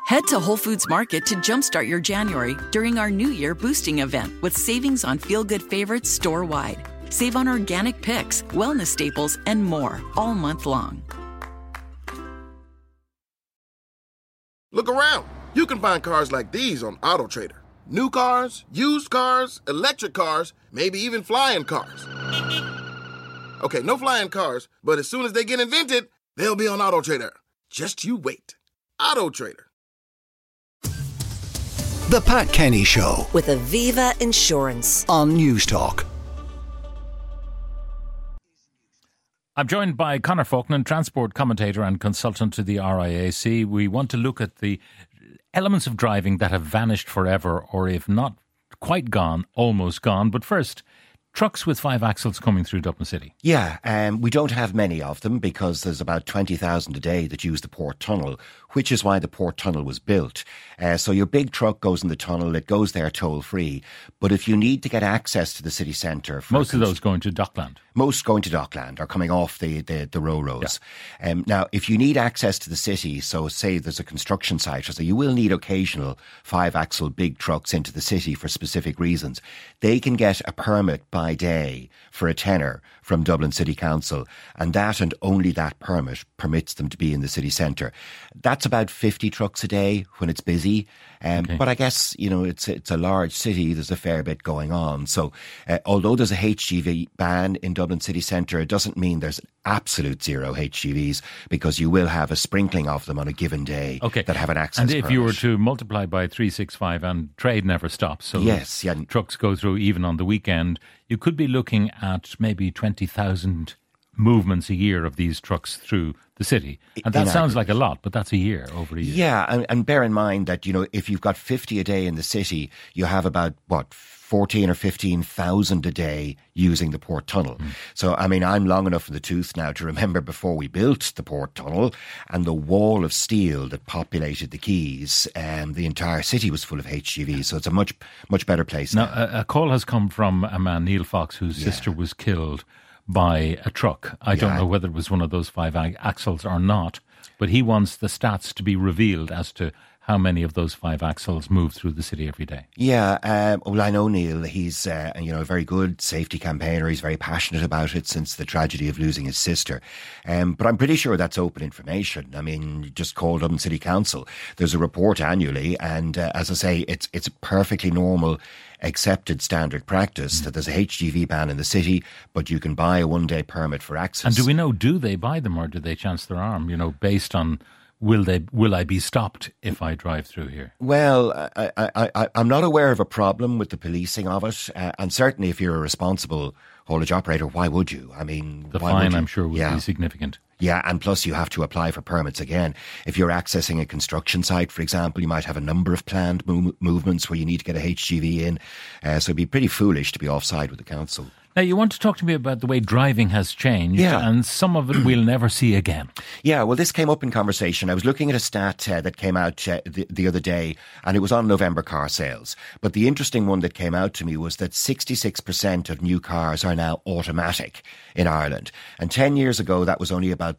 Head to Whole Foods Market to jumpstart your January during our New Year boosting event with savings on feel-good favorites store-wide. Save on organic picks, wellness staples, and more all month long. Look around. You can find cars like these on AutoTrader. New cars, used cars, electric cars, maybe even flying cars. Okay, no flying cars, but as soon as they get invented, they'll be on AutoTrader. Just you wait. AutoTrader. The Pat Kenny Show with Aviva Insurance on News Talk. I'm joined by Conor Faulkner, transport commentator and consultant to the RIAC. We want to look at the elements of driving that have vanished forever, or if not quite gone, almost gone. But first, trucks with 5 axles coming through Dublin City. Yeah, we don't have many of them because there's about 20,000 a day that use the Port Tunnel, which is why the Port Tunnel was built. So your big truck goes in the tunnel, it goes there toll-free. But if you need to get access to the city centre... Most of those going to Dockland. Most going to Dockland or coming off the Ro-Ros. Yeah. Now, if you need access to the city, so say there's a construction site, so you will need occasional 5-axle big trucks into the city for specific reasons. They can get a permit by day for a tenner from Dublin City Council, and that and only that permit permits them to be in the city centre. That's about 50 trucks a day when it's busy. Okay. But I guess, you know, it's a large city. There's a fair bit going on. So although there's a HGV ban in Dublin City Centre, it doesn't mean there's absolute zero HGVs, because you will have a sprinkling of them on a given day that have an access And if permit. you were to multiply by 365, and trade never stops, so yes, yeah. trucks go through even on the weekend, you could be looking at maybe 20,000 movements a year of these trucks through the city. And that sounds like a lot, but that's a year, over a year. Yeah, and bear in mind that, you know, if you've got 50 a day in the city, you have about, 14 or 15,000 a day using the Port Tunnel. So, I mean, I'm long enough in the tooth now to remember before we built the Port Tunnel and the wall of steel that populated the quays, the entire city was full of HGVs. So it's a much better place now. A call has come from a man, Neil Fox, whose sister was killed by a truck. I don't know whether it was one of those 5 axles or not, but he wants the stats to be revealed as to how many of those 5 axles move through the city every day. Yeah, well, I know Neil. He's a very good safety campaigner. He's very passionate about it since the tragedy of losing his sister. But I'm pretty sure that's open information. I mean, just call Dublin City Council. There's a report annually, and as I say, it's a perfectly normal, accepted standard practice that there's a HGV ban in the city, but you can buy a one-day permit for access. And do we know, do they buy them or do they chance their arm, based on will I be stopped if I drive through here? Well, I'm not aware of a problem with the policing of it, and certainly if you're a responsible haulage operator, why would you? I mean, the fine, I'm sure, would be significant. Yeah, and plus you have to apply for permits again. If you're accessing a construction site, for example, you might have a number of planned movements where you need to get a HGV in. So it'd be pretty foolish to be offside with the council. Now, you want to talk to me about the way driving has changed, and some of it we'll never see again. Yeah, well, this came up in conversation. I was looking at a stat that came out the other day, and it was on November car sales. But the interesting one that came out to me was that 66% of new cars are now automatic in Ireland. And 10 years ago, that was only about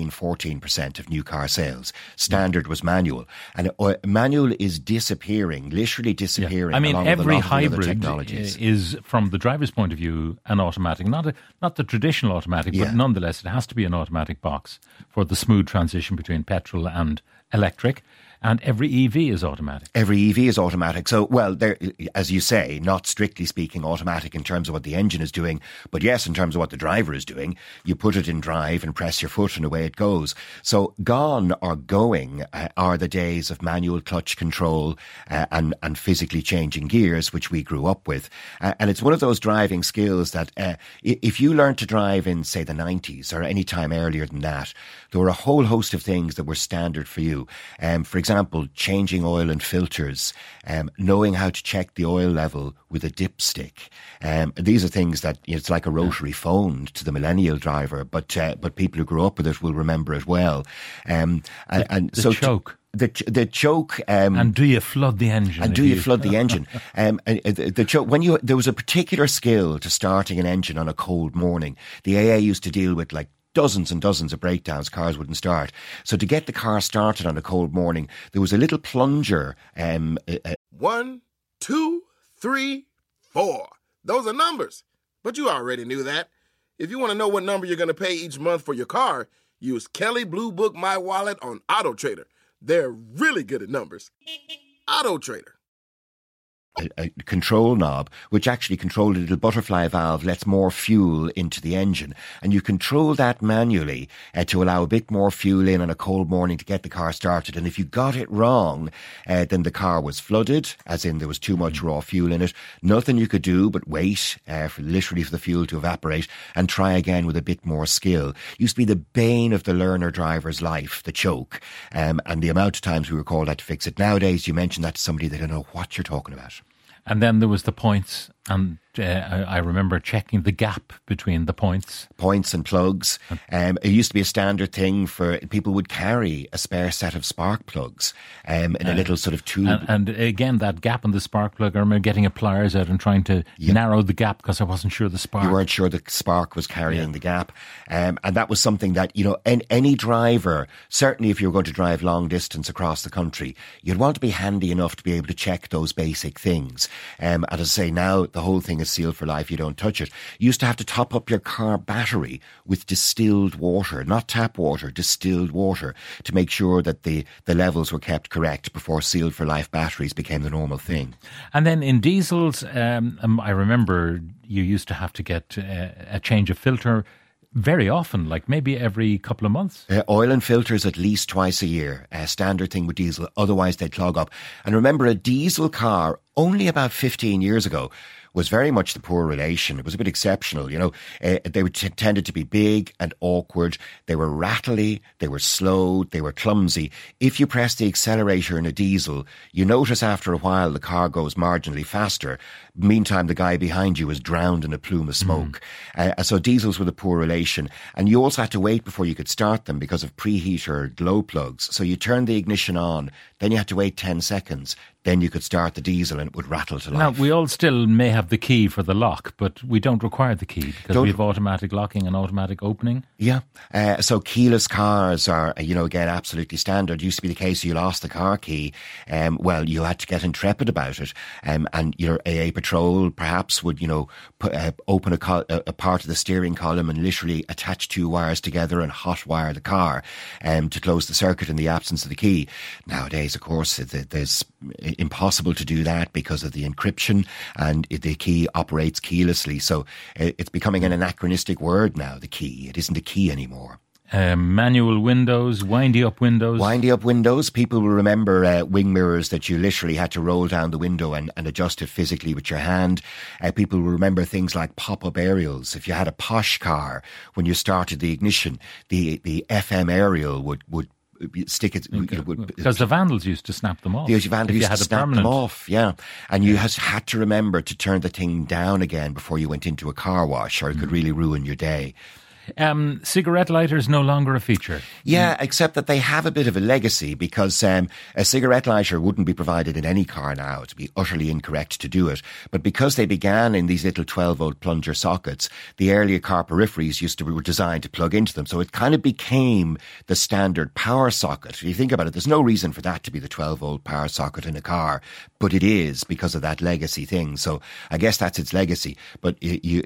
13-14% of new car sales. Standard was manual. And manual is disappearing, literally disappearing. Yeah. I mean, every hybrid is, from the driver's point of view, an automatic, not the traditional automatic, but nonetheless it has to be an automatic box for the smooth transition between petrol and electric. And every EV is automatic. Every EV is automatic. So, well, they're, as you say, not strictly speaking automatic in terms of what the engine is doing, but yes, in terms of what the driver is doing. You put it in drive and press your foot and away it goes. So gone or going are the days of manual clutch control and physically changing gears, which we grew up with. And it's one of those driving skills that if you learned to drive in, say, the 90s or any time earlier than that, there were a whole host of things that were standard for you. For example, changing oil and filters, knowing how to check the oil level with a dipstick. These are things that it's like a rotary phone to the millennial driver, but people who grew up with it will remember it well. The choke. The choke. And do you flood the engine? And do you flood the engine? The choke. There was a particular skill to starting an engine on a cold morning. The AA used to deal with like dozens and dozens of breakdowns. Cars wouldn't start. So to get the car started on a cold morning, there was a little plunger. 1, 2, 3, 4. Those are numbers. But you already knew that. If you want to know what number you're going to pay each month for your car, use Kelly Blue Book My Wallet on AutoTrader. They're really good at numbers. AutoTrader. A control knob, which actually controlled a little butterfly valve, lets more fuel into the engine. And you control that manually to allow a bit more fuel in on a cold morning to get the car started. And if you got it wrong, then the car was flooded, as in there was too much raw fuel in it. Nothing you could do but wait for the fuel to evaporate and try again with a bit more skill. Used to be the bane of the learner driver's life, the choke, and the amount of times we were called out to fix it. Nowadays, you mention that to somebody, they don't know what you're talking about. And then there was the points, and I remember checking the gap between the points. Points and plugs. It used to be a standard thing for people would carry a spare set of spark plugs in a little sort of tube. And again, that gap in the spark plug, I remember getting a pliers out and trying to narrow the gap because I wasn't sure the spark. You weren't sure the spark was carrying the gap. And that was something that, any driver, certainly if you were going to drive long distance across the country, you'd want to be handy enough to be able to check those basic things. And as I say, now the whole thing is sealed for life. You don't touch it. You used to have to top up your car battery with distilled water, not tap water, distilled water, to make sure that the levels were kept correct before sealed for life batteries became the normal thing. And then in diesels, I remember you used to have to get a change of filter very often, like maybe every couple of months. Oil and filters at least twice a year. A standard thing with diesel. Otherwise, they'd clog up. And remember, a diesel car only about 15 years ago was very much the poor relation. It was a bit exceptional, They tended to be big and awkward. They were rattly, they were slow, they were clumsy. If you press the accelerator in a diesel, you notice after a while the car goes marginally faster. Meantime, the guy behind you is drowned in a plume of smoke. So diesels were the poor relation. And you also had to wait before you could start them because of preheater glow plugs. So you turned the ignition on, then you had to wait 10 seconds. Then you could start the diesel and it would rattle to life. Now, we all still may have the key for the lock, but we don't require the key because we have automatic locking and automatic opening. Yeah. So keyless cars are, again, absolutely standard. It used to be the case you lost the car key. You had to get intrepid about it. And your AA patrol perhaps would, open a part of the steering column and literally attach two wires together and hot wire the car to close the circuit in the absence of the key. Nowadays, of course, there's impossible to do that because of the encryption, and the key operates keylessly. So it's becoming an anachronistic word now, the key. It isn't a key anymore. Manual windows, windy up windows. Windy up windows. People will remember wing mirrors that you literally had to roll down the window and adjust it physically with your hand. People will remember things like pop-up aerials. If you had a posh car, when you started the ignition, the FM aerial would stick it because the vandals used to snap them off. The vandals used to snap them off, and you had to remember to turn the thing down again before you went into a car wash, or it could really ruin your day. Cigarette lighters no longer a feature. Yeah, except that they have a bit of a legacy because a cigarette lighter wouldn't be provided in any car now. It would be utterly incorrect to do it. But because they began in these little 12-volt plunger sockets, the earlier car peripheries were designed to plug into them. So it kind of became the standard power socket. If you think about it, there's no reason for that to be the 12-volt power socket in a car, but it is because of that legacy thing. So I guess that's its legacy. But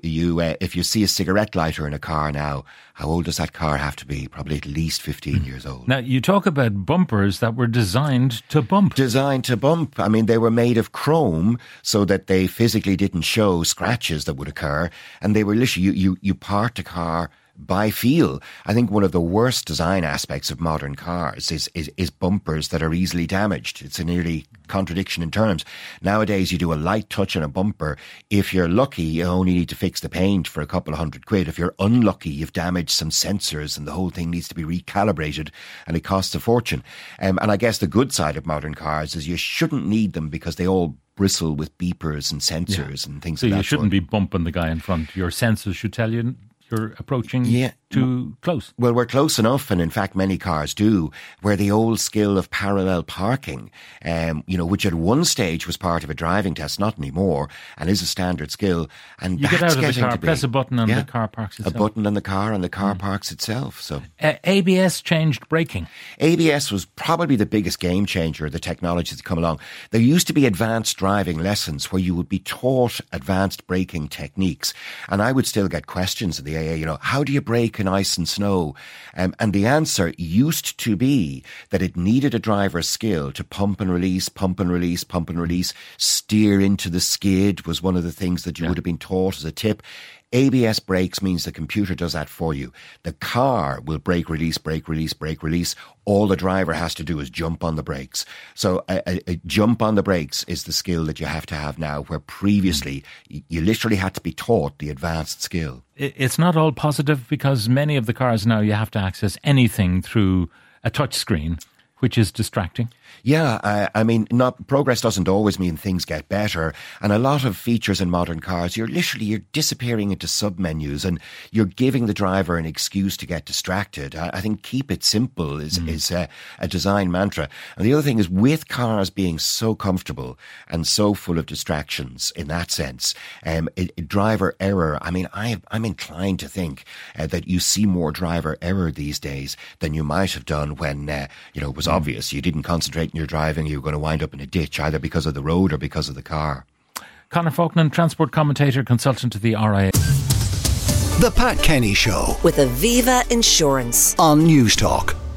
if you see a cigarette lighter in a car now, how old does that car have to be? Probably at least 15 years old. Now, you talk about bumpers that were designed to bump. Designed to bump. I mean, they were made of chrome so that they physically didn't show scratches that would occur. And they were literally, you parked a car by feel. I think one of the worst design aspects of modern cars is bumpers that are easily damaged. It's a nearly contradiction in terms. Nowadays, you do a light touch on a bumper. If you're lucky, you only need to fix the paint for a couple of £100. If you're unlucky, you've damaged some sensors and the whole thing needs to be recalibrated and it costs a fortune. And I guess the good side of modern cars is you shouldn't need them because they all bristle with beepers and sensors and things like that. So you shouldn't be bumping the guy in front. Your sensors should tell you you're approaching too close. Well, we're close enough, and in fact many cars do, where the old skill of parallel parking, which at one stage was part of a driving test, not anymore, and is a standard skill. And you get out of the car, press a button and the car parks itself. A button on the car and the car parks itself. So ABS changed braking. ABS was probably the biggest game changer of the technology that's come along. There used to be advanced driving lessons where you would be taught advanced braking techniques, and I would still get questions in the AA, how do you brake in ice and snow? And the answer used to be that it needed a driver's skill to pump and release, pump and release, pump and release. Steer into the skid was one of the things that you would have been taught as a tip. ABS brakes means the computer does that for you. The car will brake, release, brake, release, brake, release. All the driver has to do is jump on the brakes. So a jump on the brakes is the skill that you have to have now, where previously you literally had to be taught the advanced skill. It's not all positive, because many of the cars now you have to access anything through a touch screen, which is distracting. Yeah, progress doesn't always mean things get better. And a lot of features in modern cars, you're disappearing into sub-menus, and you're giving the driver an excuse to get distracted. I think keep it simple is a design mantra. And the other thing is, with cars being so comfortable and so full of distractions in that sense, driver error, I'm inclined to think that you see more driver error these days than you might have done when, it was obvious you didn't concentrate in your driving, you were going to wind up in a ditch, either because of the road or because of the car. Conor Faulkner, transport commentator, consultant to the RIA. The Pat Kenny Show with Aviva Insurance on News Talk.